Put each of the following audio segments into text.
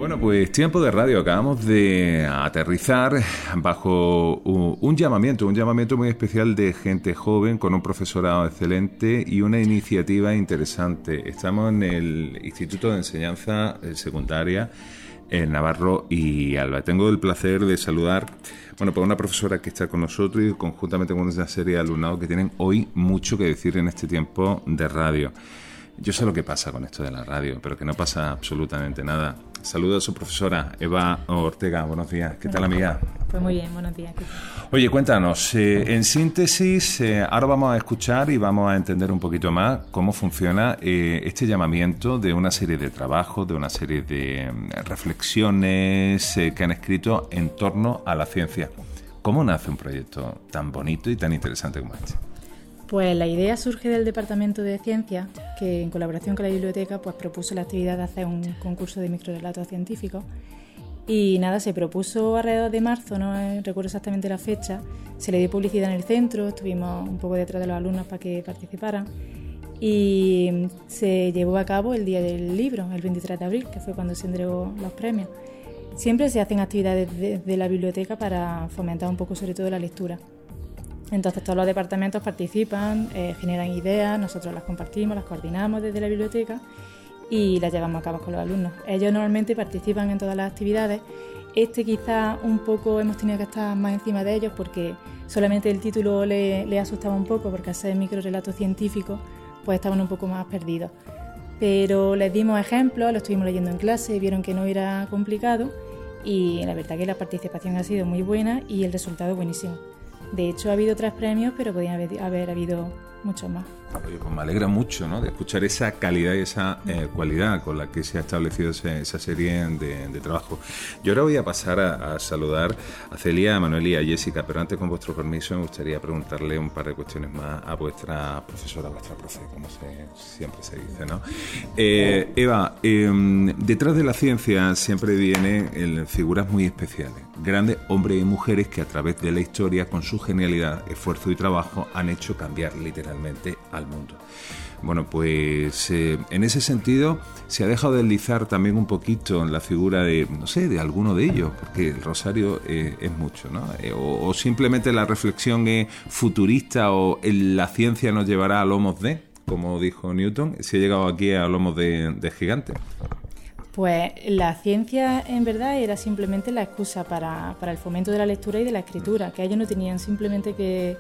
Bueno, pues tiempo de radio. Acabamos de aterrizar bajo un llamamiento muy especial de gente joven con un profesorado excelente y una iniciativa interesante. Estamos en el Instituto de Enseñanza Secundaria en Navarro y Alba. Tengo el placer de saludar, bueno, pues una profesora que está con nosotros y conjuntamente con una serie de alumnados que tienen hoy mucho que decir en este tiempo de radio. Yo sé lo que pasa con esto de la radio, pero que no pasa absolutamente nada. Saludo a su profesora, Eva Ortega. Buenos días. ¿Qué tal, amiga? Pues muy bien, buenos días. Oye, cuéntanos, en síntesis, ahora vamos a escuchar y vamos a entender un poquito más cómo funciona este llamamiento de una serie de trabajos, de una serie de reflexiones que han escrito en torno a la ciencia. ¿Cómo nace un proyecto tan bonito y tan interesante como este? Pues la idea surge del Departamento de Ciencias, que en colaboración con la biblioteca pues propuso la actividad de hacer un concurso de microrelatos científicos. Y nada, se propuso alrededor de marzo, no recuerdo exactamente la fecha, se le dio publicidad en el centro, estuvimos un poco detrás de los alumnos para que participaran y se llevó a cabo el Día del Libro, el 23 de abril, que fue cuando se entregó los premios. Siempre se hacen actividades de la biblioteca para fomentar un poco sobre todo la lectura. Entonces todos los departamentos participan, generan ideas, nosotros las compartimos, las coordinamos desde la biblioteca y las llevamos a cabo con los alumnos. Ellos normalmente participan en todas las actividades. Quizá un poco hemos tenido que estar más encima de ellos porque solamente el título le asustaba un poco, porque al ser microrelatos científicos pues estaban un poco más perdidos. Pero les dimos ejemplos, lo estuvimos leyendo en clase, vieron que no era complicado y la verdad que la participación ha sido muy buena y el resultado buenísimo. De hecho, ha habido 3 premios, pero podían haber habido muchos más. Oye, pues me alegra mucho, ¿no?, de escuchar esa calidad y esa cualidad con la que se ha establecido esa serie de trabajo. Yo ahora voy a pasar a saludar a Celia, a Manuel y a Jessica, pero antes, con vuestro permiso, me gustaría preguntarle un par de cuestiones más a vuestra profesora, vuestra profe, como siempre se dice, ¿no? Eva, detrás de la ciencia siempre vienen figuras muy especiales, grandes hombres y mujeres que a través de la historia, con su genialidad, esfuerzo y trabajo, han hecho cambiar literalmente al mundo. Bueno, pues en ese sentido se ha dejado deslizar también un poquito en la figura de, no sé, de alguno de ellos, porque el Rosario es mucho, ¿no? O simplemente la reflexión es futurista o la ciencia nos llevará a lomos de, como dijo Newton, si ha llegado aquí a lomos de gigantes. Pues la ciencia en verdad era simplemente la excusa para el fomento de la lectura y de la escritura, que ellos no tenían simplemente que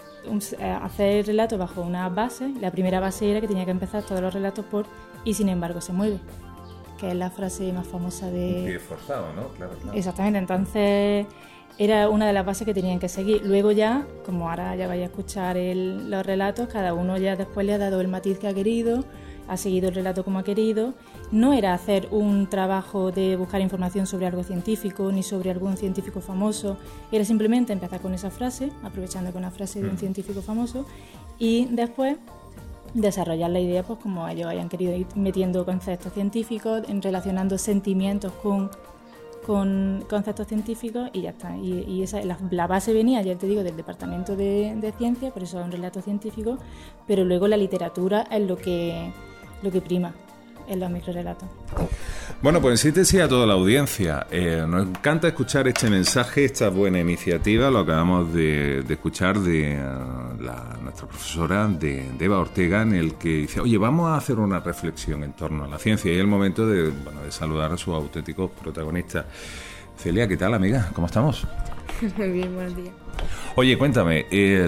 hacer relatos bajo una base. La primera base era que tenía que empezar todos los relatos por "y sin embargo se mueve", que es la frase más famosa de... Un pie forzado, ¿no? Claro. Exactamente, entonces era una de las bases que tenían que seguir. Luego ya, como ahora ya vais a escuchar los relatos, cada uno ya después le ha dado el matiz que ha querido, ha seguido el relato como ha querido. No era hacer un trabajo de buscar información sobre algo científico ni sobre algún científico famoso, era simplemente empezar con esa frase, aprovechando con la frase de un científico famoso, y después desarrollar la idea pues como ellos hayan querido, ir metiendo conceptos científicos, relacionando sentimientos con conceptos científicos y ya está. Y esa, la base venía, ya te digo, del Departamento de Ciencia, por eso es un relato científico, pero luego la literatura es lo que prima en los microrelatos. Bueno, pues en síntesis a toda la audiencia, nos encanta escuchar este mensaje, esta buena iniciativa. Lo acabamos de escuchar de nuestra profesora, de Eva Ortega, en el que dice, oye, vamos a hacer una reflexión en torno a la ciencia, y es el momento de saludar a sus auténticos protagonistas. Celia, ¿qué tal, amiga? ¿Cómo estamos? Muy bien, buenos días. Oye, cuéntame,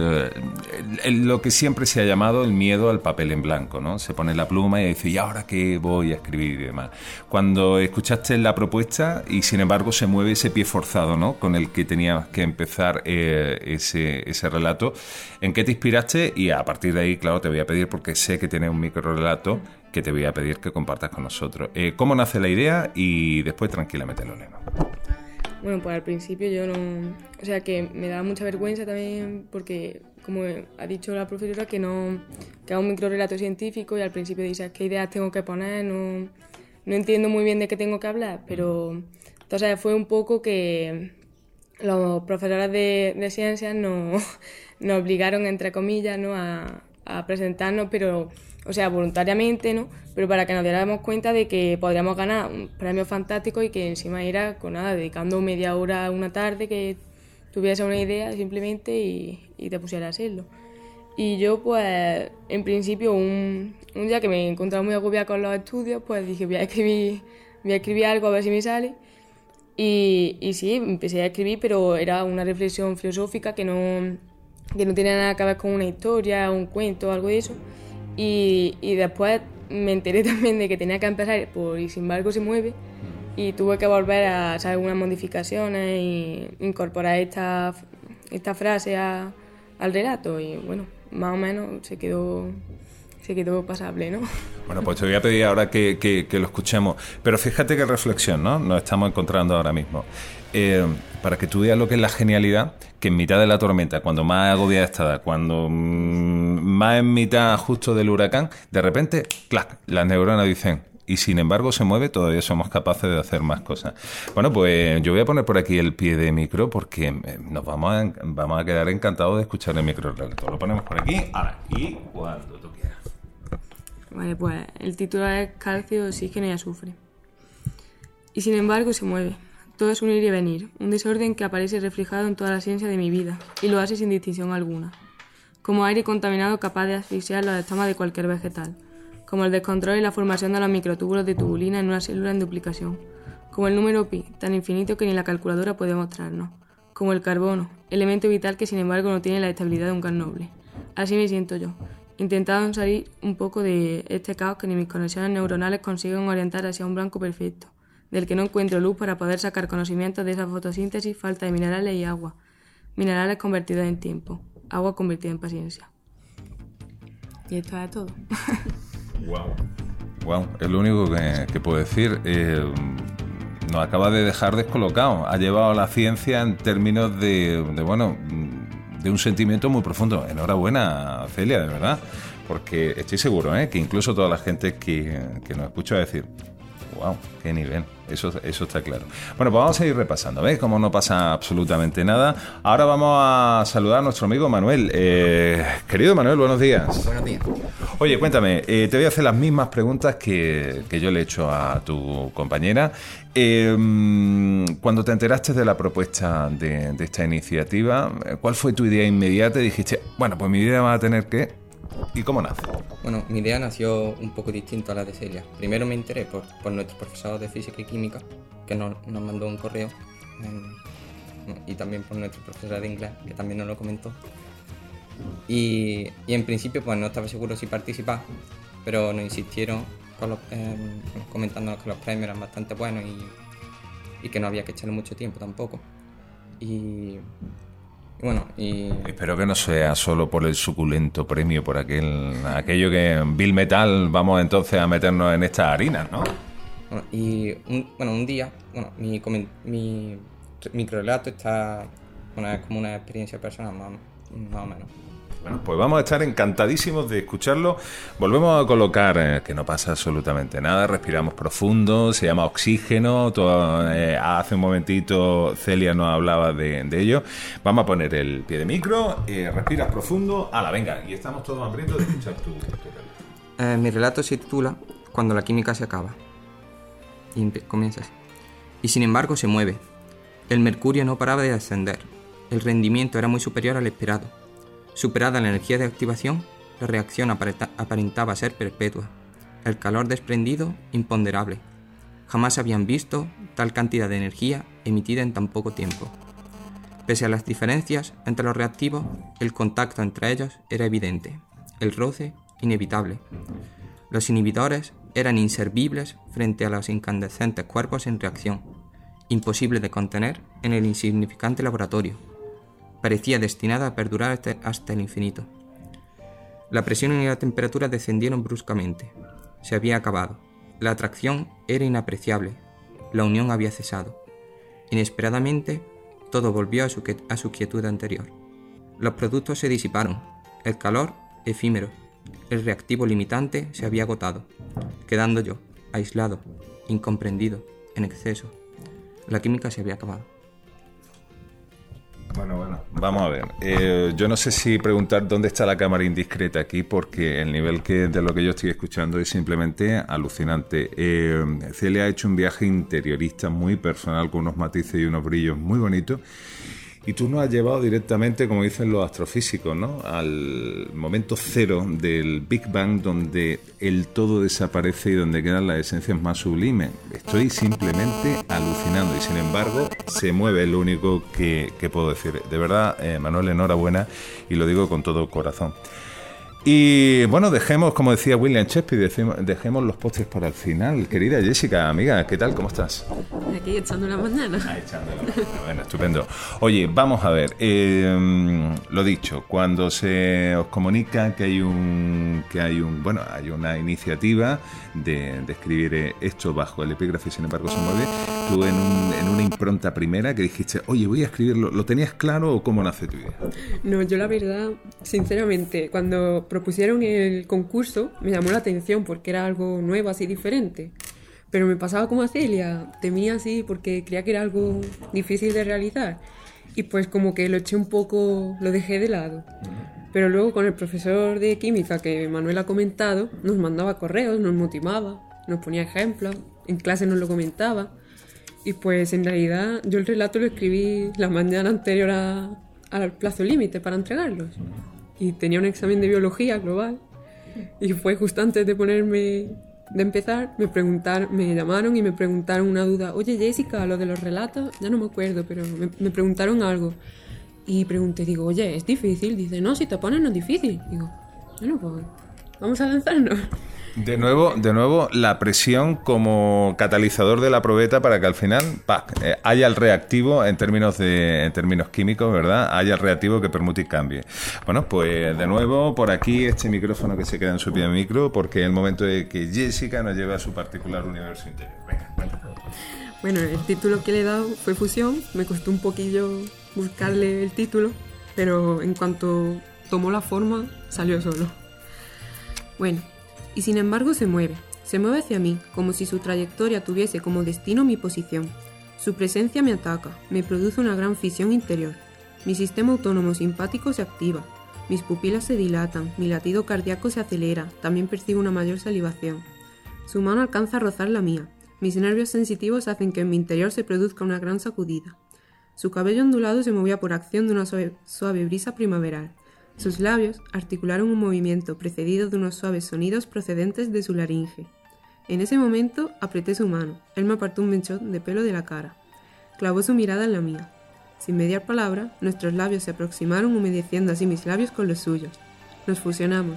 lo que siempre se ha llamado el miedo al papel en blanco, ¿no? Se pone la pluma y dice, ¿y ahora qué voy a escribir y demás? Cuando escuchaste la propuesta y sin embargo se mueve ese pie forzado, ¿no?, con el que tenías que empezar ese relato, ¿en qué te inspiraste? Y a partir de ahí, claro, te voy a pedir, porque sé que tienes un microrelato que te voy a pedir que compartas con nosotros. ¿Cómo nace la idea? Y después tranquilamente lo leemos. Bueno, pues al principio yo no... O sea, que me daba mucha vergüenza también porque, como ha dicho la profesora, que hago un microrelato científico y al principio dices, ¿qué ideas tengo que poner? No entiendo muy bien de qué tengo que hablar, pero... Entonces fue un poco que los profesores de ciencias nos obligaron, entre comillas, ¿no?, a a presentarnos, pero, o sea, voluntariamente, ¿no? Pero para que nos diéramos cuenta de que podríamos ganar un premio fantástico y que encima era, con nada, dedicando media hora una tarde que tuviese una idea simplemente y te pusiera a hacerlo. Y yo, pues, en principio, un día que me encontraba muy agobiada con los estudios, pues dije, voy a escribir algo a ver si me sale. Y sí, empecé a escribir, pero era una reflexión filosófica que no tenía nada que ver con una historia, un cuento o algo de eso. Y después me enteré también de que tenía que empezar por Y sin embargo se mueve, y tuve que volver a hacer algunas modificaciones e incorporar esta frase al relato, y bueno, más o menos se quedó pasable, ¿no? Bueno, pues te voy a pedir ahora que lo escuchemos. Pero fíjate qué reflexión, ¿no? Nos estamos encontrando ahora mismo. Para que tú veas lo que es la genialidad, que en mitad de la tormenta, cuando más agobiada está, cuando más en mitad justo del huracán, de repente, ¡clac!, las neuronas dicen... Y sin embargo se mueve, todavía somos capaces de hacer más cosas. Bueno, pues yo voy a poner por aquí el pie de micro porque nos vamos a quedar encantados de escuchar el micro relato. Lo ponemos por aquí, ahora, y cuando tú quieras. Vale, pues el título es Calcio, Oxígeno y Azufre. Y sin embargo se mueve. Todo es un ir y venir, un desorden que aparece reflejado en toda la ciencia de mi vida, y lo hace sin distinción alguna. Como aire contaminado capaz de asfixiar los estomas de cualquier vegetal. Como el descontrol y la formación de los microtúbulos de tubulina en una célula en duplicación, como el número pi, tan infinito que ni la calculadora puede mostrarnos, como el carbono, elemento vital que sin embargo no tiene la estabilidad de un gas noble. Así me siento yo, intentando salir un poco de este caos que ni mis conexiones neuronales consiguen orientar hacia un blanco perfecto, del que no encuentro luz para poder sacar conocimientos de esa fotosíntesis falta de minerales y agua, minerales convertidos en tiempo, agua convertida en paciencia. Y esto es todo. Wow, es lo único que puedo decir. Nos acaba de dejar descolocados. Ha llevado la ciencia en términos de un sentimiento muy profundo. Enhorabuena, Celia, de verdad, porque estoy seguro que incluso toda la gente que nos escucha va a decir: wow, qué nivel. Eso está claro. Bueno, pues vamos a ir repasando, ¿ves? Como no pasa absolutamente nada. Ahora vamos a saludar a nuestro amigo Manuel. Querido Manuel, buenos días. Buenos días. Oye, cuéntame, te voy a hacer las mismas preguntas que yo le he hecho a tu compañera. Cuando te enteraste de la propuesta de esta iniciativa, ¿cuál fue tu idea inmediata? Y dijiste, bueno, pues mi idea va a tener que... ¿Y cómo nace? Bueno, mi idea nació un poco distinto a la de Celia. Primero me enteré por nuestro profesor de Física y Química, que nos mandó un correo, y también por nuestro profesor de Inglés, que también nos lo comentó. Y en principio pues no estaba seguro si participar, pero nos insistieron comentándonos que los premios eran bastante buenos y que no había que echarle mucho tiempo tampoco. Y espero que no sea solo por el suculento premio, por aquello que Bill Metal vamos entonces a meternos en estas harinas, ¿no? Un día, mi microrelato está es como una experiencia personal más o menos. Bueno, pues vamos a estar encantadísimos de escucharlo. Volvemos a colocar, que no pasa absolutamente nada, respiramos profundo, se llama oxígeno. Hace un momentito Celia nos hablaba de ello. Vamos a poner el pie de micro, respiras profundo, venga, y estamos todos hambrientos de escuchar tu relato. Mi relato se titula Cuando la química se acaba. Y comienzas. Y sin embargo se mueve. El mercurio no paraba de ascender. El rendimiento era muy superior al esperado. Superada la energía de activación, la reacción aparentaba ser perpetua. El calor desprendido, imponderable. Jamás habían visto tal cantidad de energía emitida en tan poco tiempo. Pese a las diferencias entre los reactivos, el contacto entre ellos era evidente. El roce, inevitable. Los inhibidores eran inservibles frente a los incandescentes cuerpos en reacción. Imposible de contener en el insignificante laboratorio. Parecía destinada a perdurar hasta el infinito. La presión y la temperatura descendieron bruscamente. Se había acabado. La atracción era inapreciable. La unión había cesado. Inesperadamente, todo volvió a su quietud anterior. Los productos se disiparon. El calor, efímero. El reactivo limitante se había agotado, quedando yo, aislado, incomprendido, en exceso. La química se había acabado. Bueno, vamos a ver. Yo no sé si preguntar dónde está la cámara indiscreta aquí, porque el nivel de lo que yo estoy escuchando es simplemente alucinante. Celia ha hecho un viaje interiorista muy personal, con unos matices y unos brillos muy bonitos. Y tú nos has llevado directamente, como dicen los astrofísicos, ¿no?, al momento cero del Big Bang, donde el todo desaparece y donde quedan las esencias más sublimes. Estoy simplemente alucinando y, sin embargo, se mueve, es lo único que puedo decir. De verdad, Manuel, enhorabuena, y lo digo con todo corazón. Y bueno, dejemos, como decía William Shakespeare, dejemos los postres para el final. Querida Jessica, amiga, ¿qué tal? ¿Cómo estás? Aquí echando la mañana. Echando la mañana. Bueno, estupendo. Oye, vamos a ver, lo dicho, cuando se os comunica que hay una iniciativa de escribir esto bajo el epígrafe, sin embargo se mueve, tú en una impronta primera que dijiste, oye, voy a escribirlo, ¿lo tenías claro o cómo nace tu idea? No, yo la verdad, sinceramente, cuando propusieron el concurso me llamó la atención porque era algo nuevo, así diferente. Pero me pasaba como a Celia, temía así porque creía que era algo difícil de realizar. Y pues como que lo eché un poco, lo dejé de lado. Pero luego con el profesor de química que Manuel ha comentado, nos mandaba correos, nos motivaba, nos ponía ejemplos, en clase nos lo comentaba. Y pues en realidad yo el relato lo escribí la mañana anterior al plazo límite para entregarlos. Y tenía un examen de biología global y fue justo antes de empezar, me llamaron y me preguntaron una duda. Oye, Jessica, lo de los relatos, ya no me acuerdo, pero me preguntaron algo. Y pregunté, digo, oye, ¿es difícil? Dice, no, si te pones no es difícil. Digo, bueno, pues vamos a lanzarnos. De nuevo, la presión como catalizador de la probeta para que al final haya el reactivo en términos químicos, ¿verdad? Haya el reactivo que permute y cambie. Bueno, pues de nuevo, por aquí este micrófono que se queda en su pie de micro, porque es el momento de que Jessica nos lleve a su particular universo interior. Venga, cuéntanos. Bueno, el título que le he dado fue Fusión. Me costó un poquillo buscarle el título, pero en cuanto tomó la forma, salió solo. Bueno. Y sin embargo se mueve hacia mí, como si su trayectoria tuviese como destino mi posición. Su presencia me ataca, me produce una gran fisión interior. Mi sistema autónomo simpático se activa, mis pupilas se dilatan, mi latido cardíaco se acelera, también percibo una mayor salivación. Su mano alcanza a rozar la mía, mis nervios sensitivos hacen que en mi interior se produzca una gran sacudida. Su cabello ondulado se movía por acción de una suave brisa primaveral. Sus labios articularon un movimiento precedido de unos suaves sonidos procedentes de su laringe. En ese momento apreté su mano. Él me apartó un mechón de pelo de la cara. Clavó su mirada en la mía. Sin mediar palabra, nuestros labios se aproximaron, humedeciendo así mis labios con los suyos. Nos fusionamos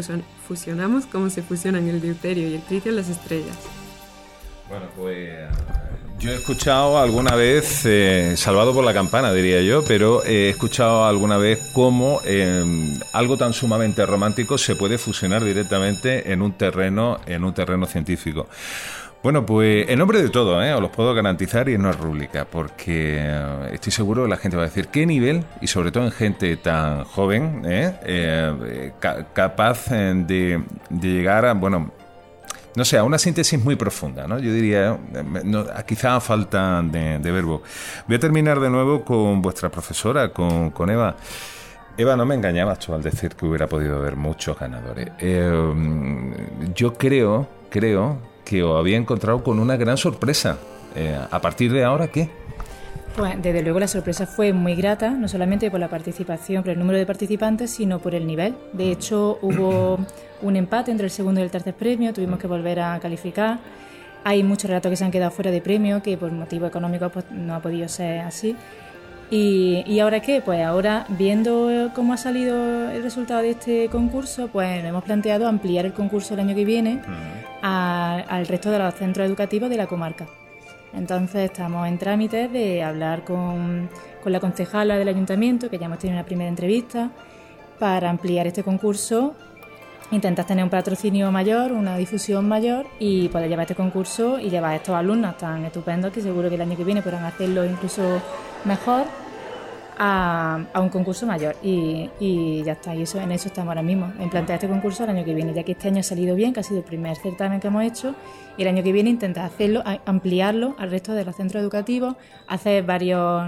como se fusionan el deuterio y el tritio en las estrellas. Bueno, pues yo he escuchado alguna vez, salvado por la campana diría yo, pero he escuchado alguna vez cómo algo tan sumamente romántico se puede fusionar directamente en un terreno científico. Bueno, pues en nombre de todo, os los puedo garantizar y no es rúbrica, porque estoy seguro que la gente va a decir qué nivel, y sobre todo en gente tan joven, capaz de llegar a, no sé, a una síntesis muy profunda, ¿no? Yo diría, quizá a falta de verbo. Voy a terminar de nuevo con vuestra profesora, con Eva. Eva, no me engañabas tú al decir que hubiera podido haber muchos ganadores. Yo creo que os había encontrado con una gran sorpresa. ¿A partir de ahora qué? Pues desde luego la sorpresa fue muy grata, no solamente por la participación, por el número de participantes, sino por el nivel. De hecho, hubo un empate entre el segundo y el tercer premio, tuvimos que volver a calificar. Hay muchos relatos que se han quedado fuera de premio, que por motivos económicos pues, no ha podido ser así. ¿Y ahora qué? Pues ahora, viendo cómo ha salido el resultado de este concurso, pues hemos planteado ampliar el concurso el año que viene al resto de los centros educativos de la comarca. Entonces estamos en trámites de hablar con la concejala del ayuntamiento, que ya hemos tenido una primera entrevista, para ampliar este concurso, intentar tener un patrocinio mayor, una difusión mayor y poder llevar este concurso y llevar a estos alumnos tan estupendos que seguro que el año que viene podrán hacerlo incluso mejor a un concurso mayor y ya está, y en eso estamos ahora mismo, en plantear este concurso el año que viene, ya que este año ha salido bien, que ha sido el primer certamen que hemos hecho, y el año que viene intentar hacerlo, ampliarlo al resto de los centros educativos, hacer varios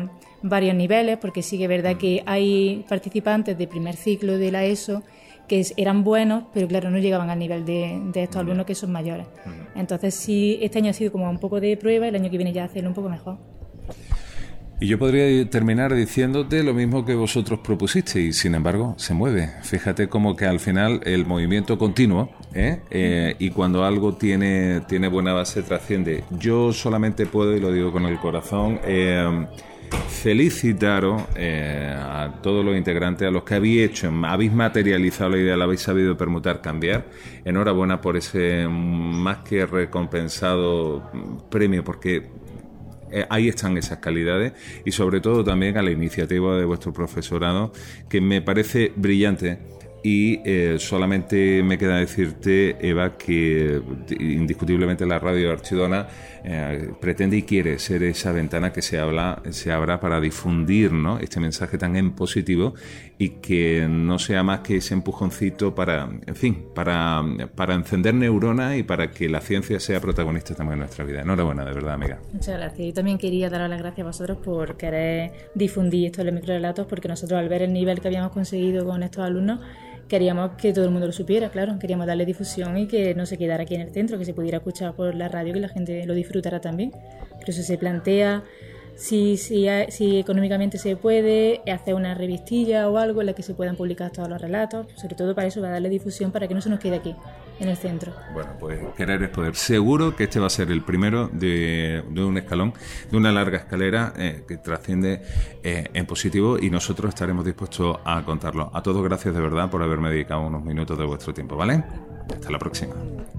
varios niveles, porque sí que es verdad que hay participantes de primer ciclo de la ESO que eran buenos, pero claro, no llegaban al nivel de estos alumnos que son mayores. Entonces sí, este año ha sido como un poco de prueba, el año que viene ya hacerlo un poco mejor. Y yo podría terminar diciéndote lo mismo que vosotros propusisteis, y sin embargo se mueve. Fíjate como que al final el movimiento continuo, y cuando algo tiene buena base trasciende. Yo solamente puedo, y lo digo con el corazón, felicitaros a todos los integrantes, a los que habéis materializado la idea, la habéis sabido permutar, cambiar. Enhorabuena por ese más que recompensado premio, porque ahí están esas calidades, y sobre todo también a la iniciativa de vuestro profesorado, que me parece brillante. Y solamente me queda decirte, Eva, que indiscutiblemente la radio de Archidona pretende y quiere ser esa ventana que se abra para difundir, ¿no?, este mensaje tan en positivo, y que no sea más que ese empujoncito para encender neuronas y para que la ciencia sea protagonista también en nuestra vida. Enhorabuena, de verdad, amiga. Muchas gracias. Yo también quería daros las gracias a vosotros por querer difundir esto de los microrelatos, porque nosotros, al ver el nivel que habíamos conseguido con estos alumnos, queríamos que todo el mundo lo supiera, claro, queríamos darle difusión y que no se quedara aquí en el centro, que se pudiera escuchar por la radio, que la gente lo disfrutara también. Por eso se plantea si económicamente se puede hacer una revistilla o algo en la que se puedan publicar todos los relatos, sobre todo para eso, para darle difusión, para que no se nos quede aquí en el centro. Bueno, pues querer es poder. Seguro que este va a ser el primero de un escalón, de una larga escalera que trasciende en positivo, y nosotros estaremos dispuestos a contarlo. A todos, gracias de verdad por haberme dedicado unos minutos de vuestro tiempo, ¿vale? Hasta la próxima.